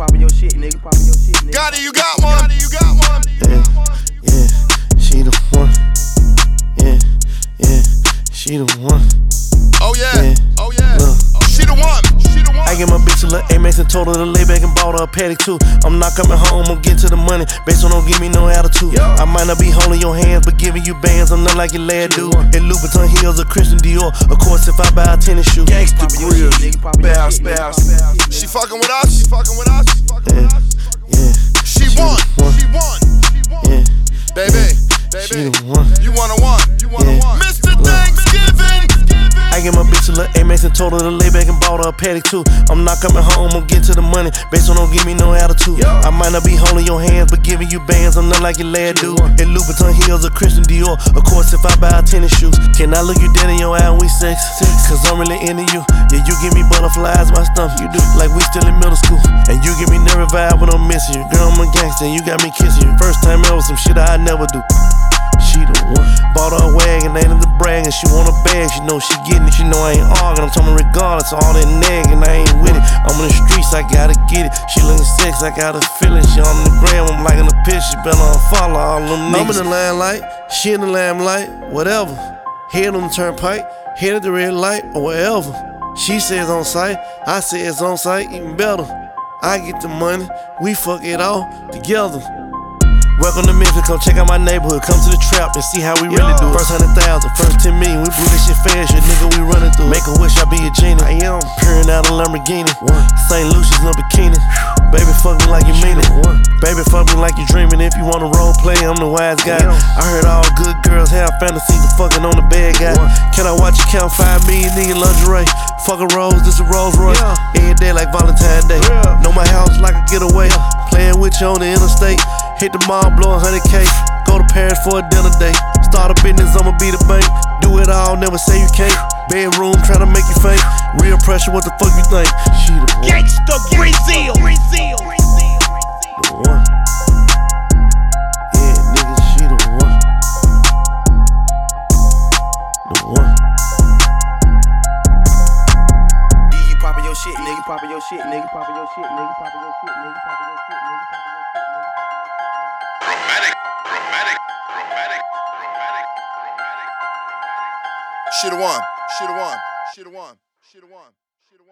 poppin' your shit, nigga. Poppin' your shit, nigga. Got it, you got one. Yeah, she the one. Yeah, she the one. Oh yeah, Look. She the one. I get my bitch a little Amex and told her to lay back and bought her a paddock too. I'm not coming home, I'm getting to the money. Based on don't give me no attitude. I might not be holding your hands, but giving you bands. I'm not like your lad dude. And Louboutin heels or Christian Dior. Of course, if I buy a tennis shoe. Gangsta grill, bounce. She fucking with us. Yeah, She won. yeah, Baby, she the one. you want a one. Mr. Thanksgiving. I get my bitch a little Amex and told her to lay back and bought her a paddock too. I'm not coming home, I'm getting to the money. Based on don't give me no attitude. I might not be holding your hands, but giving you bands. I'm not like your lad dude. And Louboutin heels or Christian Dior. Of course, if I buy tennis shoes. Can I look you dead in your eye when we sex? Cause I'm really into you. Yeah, you give me butterflies, my stomach. You do like we still in middle school. And you give me nervous vibe when I'm missing you. Girl, I'm a gangster and you got me kissing you. First time ever, some shit I never do. She the one. Bought her a wagon, ain't into bragging. She want a bag, she know she getting it. She know I ain't arguing, I'm talking regardless of all that nagging. I ain't with it. I'm in the streets, I gotta get it. She looking sex, I got a feeling. She on the gram, I'm liking the pitch. She better unfollow all them niggas. I'm in the limelight, she in the limelight, whatever. Head on the turnpike, head at the red light, or whatever. She says on site, I say it's on site, even better. I get the money, we fuck it all together. Welcome to Memphis, come check out my neighborhood. Come to the trap and see how we really do it. First 100,000, first 10 million, we blew this shit fast, shit, nigga, we running through. Make a wish, I be a genie. I am peering out a Lamborghini. St. Lucia's no bikini. Baby, fuck me like you mean it. Baby, fuck me like you dreaming. If you wanna role play, I'm the wise guy. I heard all good girls have fantasies of fucking on the bad guy. Can I watch you count 5 million in your lingerie? Fuck a Rose, this a Rolls Royce. Every day like Valentine's Day. Know my house like a getaway. Playing with you on the interstate. Hit the mall, blow 100K. Go to Paris for a dinner day. Start a business, I'ma be the bank. Do it all, never say you can't. Bedroom, tryna make you faint. Real pressure, what the fuck you think? She the one. Gangsta Brazil. The one. Yeah, nigga, she the one. The one. You poppin' your shit, nigga. Poppin' your shit, nigga. Poppin' your shit, nigga. Poppin' your shit, nigga. Poppin' your shit, nigga. She the one.